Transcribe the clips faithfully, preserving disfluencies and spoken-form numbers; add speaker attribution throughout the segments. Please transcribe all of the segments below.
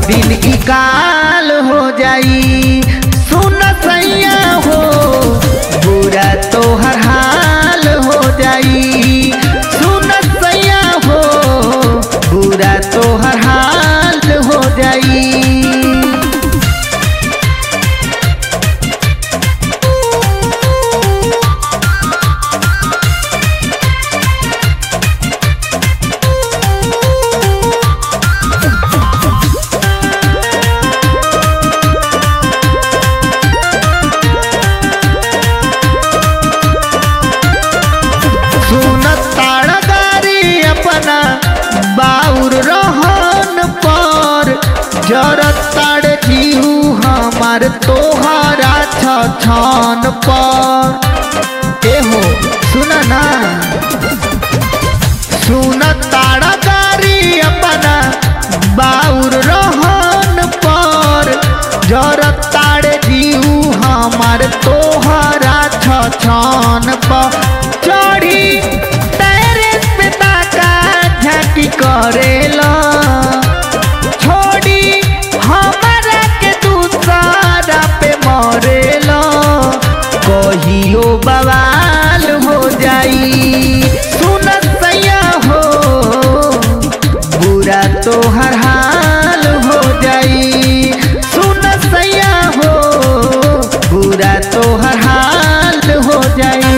Speaker 1: दिन की काल हो जाई। सुन सैया हो बुरा तो हर हाल हो जाई। सुन सैया हो बुरा तो हर हाल हो जाई। बाउर रहन पर जरताड़ जीहू हमार तोहरा छछन पर। एहो सुन ना सुन ताड़ा गारी अपना बाउर रहन पर जरताड़ जीहू हमार तोहरा छछन पर। चढ़ी की करेला छोड़ी हमारा के दूसरा पे मरेला कहियो बवाल हो जाई। सुन सैया हो बुरा तो हर हाल हो जाई। सुन सैया हो बुरा तो हर हाल हो जाई।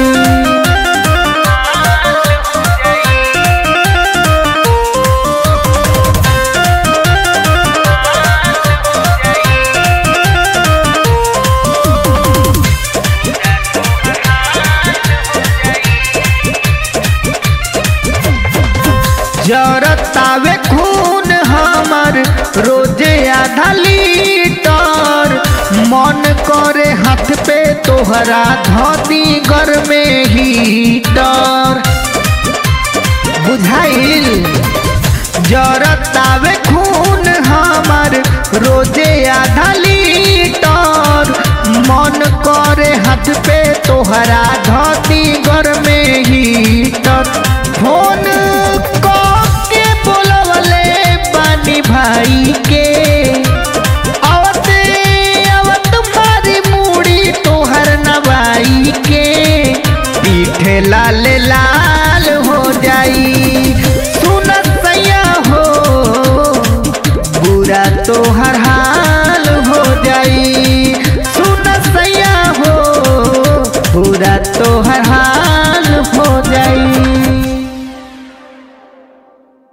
Speaker 1: जरतावे खून हमर रोजे आधा लीटर। मन करे हाथ पे तोहरा धोती घर में हीटर। बुझाइल जरतावे खून हमर रोजे आधा लीटर। मन करे हाथ पे तोहरा धोती घर में हीटर। हो